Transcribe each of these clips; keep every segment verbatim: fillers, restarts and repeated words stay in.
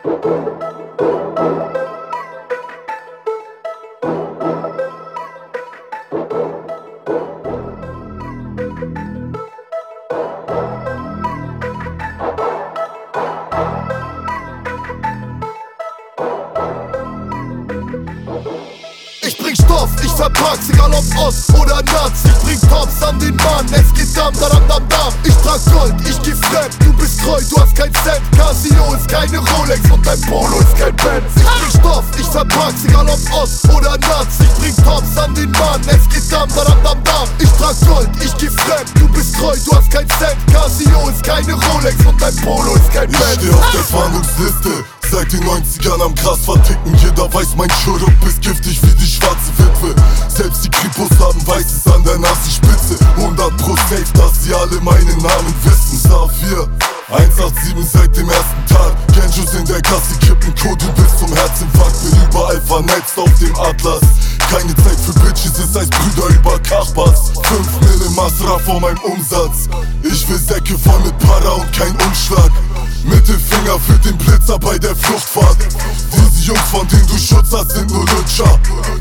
Ich bring Stoff, ich verpack's, egal ob Ost oder Nazi. Ich bring Tops an den Mann, es geht dam, da dam, dam, dam. Ich trag Gold, ich geh fremd, du bist treu, du hast kein Cent. Casio ist keine Rolex und dein Polo ist kein Benz. Ich bring Stoff, ich verpack's, egal ob Ost oder Nazi. Ich bring Tops an den Mann, es geht dam, da dam, dam, dam. Ich trag Gold, ich geh fremd, du bist treu, du hast kein Cent. Casio ist keine Rolex und dein Polo ist kein Benz. Ich steh auf der Fahndungsliste, seit den neunzigern am Gras verticken. Jeder weiß, mein Schurup ist giftig wie die schwarze Witwe. Selbst die Kripos haben Weißes an der Nasenspitze. hundert Pro safe, dass sie alle meinen Namen wissen. Star vier, eins acht sieben seit dem ersten Tag. Kenjus in der Kasse, kippen Code bis zum Herzinfarkt. Bin überall vernetzt auf dem Atlas. Keine Zeit für Bitches, es heißt Brüder über Kachbas. fünf Mille Masra vor meinem Umsatz. Ich will Säcke voll mit Para und kein Umschlag. Mittelfinger für den Blitzer bei der Fluchtfahrt. Diese Jungs, von denen du Schutz hast, sind nur Lutscher.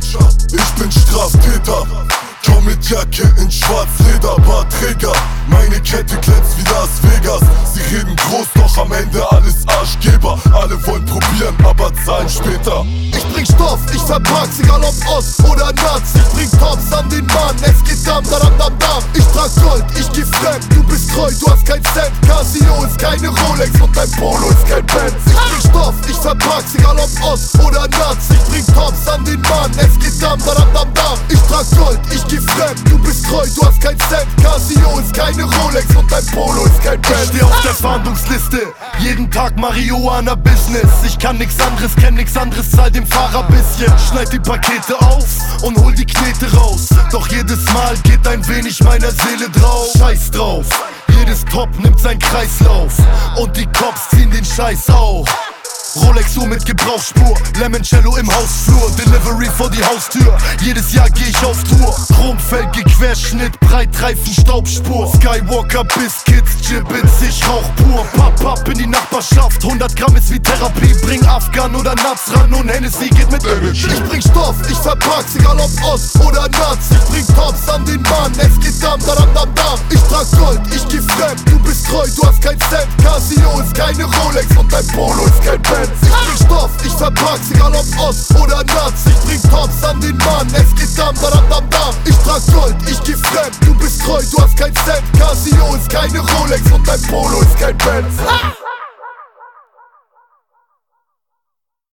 Ich bin Straftäter, komm mit Jacke in Schwarzleder, Bartträger. Meine Kette glänzt wie Las Vegas. Sie reden groß, doch am Ende alles Arschgeber. Alle wollen probieren, aber zahlen später. Ich bring Stoff, ich verpack's, egal ob Ost oder Nazi. Ich bring Tops an den Mann, es geht dam, da dam, dam, dam. Ich trag Gold, ich geh fremd, du bist treu, du hast kein Cent. Casio ist keine Rolex und dein Polo ist kein Benz. Ich bring Stoff, ich verpack's, egal ob Ost oder Nazi. Ich bring Tops an den Mann, es geht dam, da dam, dam, dam. Ich trag Gold, ich geh fremd, du bist treu, du hast kein Cent. Casio ist keine Rolex und dein Polo ist kein Benz. Ich steh auf der Fahndungsliste, jeden Tag Marihuana-Business. Ich kann nix anderes, kenn nix anderes, zahl dem Fahrer bisschen. Schneid die Pakete auf und hol die Knete raus. Doch jedes Mal geht ein wenig meiner Seele drauf. Scheiß drauf, jedes Top nimmt seinen Kreislauf. Und die Cops ziehen den Scheiß auf. Rolex Uhr mit Gebrauchsspur, Limoncello im Hausflur, Delivery vor die Haustür. Jedes Jahr geh ich auf Tour. Chromfelge, Querschnitt, Breitreifen, Staubspur. Skywalker, Biscuits, Gibbets, ich rauch pur. Papp, papp in die Nachbarschaft, hundert Gramm ist wie Therapie. Bring Afghan oder Nats ran und Hennessy geht mit Energy. Ich bring Stoff, ich verpack's, egal ob Ost oder Nazi. Ich bring Tops an den Mann, es geht dam, da dam, dam, dam. Ich trag Gold, ich geh fremd, du bist treu, du hast kein Cent. Casio ist keine Rolex und dein Polo ist kein Benz. Ich bring Stoff, ich verpack's, egal ob Ost oder Nazi. Ich bring Tops an den Mann, es geht dam, da dam, dam, dam. Ich trag Gold, ich geh fremd, du bist treu, du hast kein Cent. Casio ist keine Rolex und dein Polo ist kein Benz.